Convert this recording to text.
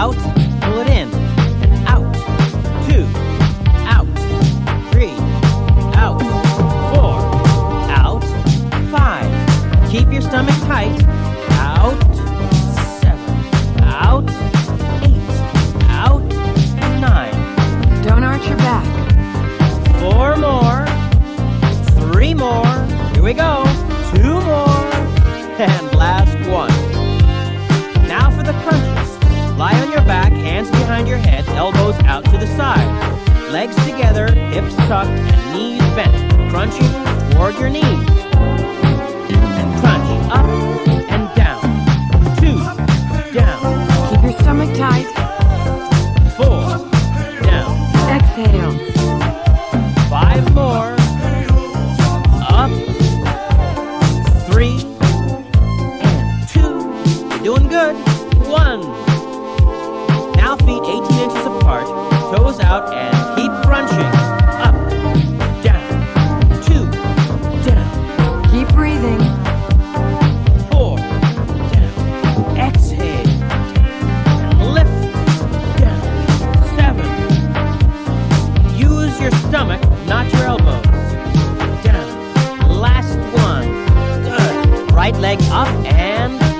out, pull it in, out, 2, out, 3, out, 4, out, 5. Keep your stomach tight, out, 7, out, 8, out, 9. Don't arch your back. 4 more, 3 more, here we go, 2 more, and last one. Now for the crunches. Lie on your back, hands behind your head, elbows out to the side. Legs together, hips tucked, and knees bent, crunching toward your knees. And crunch up and down. 2, down. Keep your stomach tight. 4, down. Exhale. 5 more. Up. 3 and 2. You're doing good. 1. Now feet 18 inches apart, toes out, and keep crunching. Up, down, 2, down, Keep breathing. 4, down, exhale, and lift, down, 7. Use your stomach, not your elbows. Down, last one. Good. Right leg up and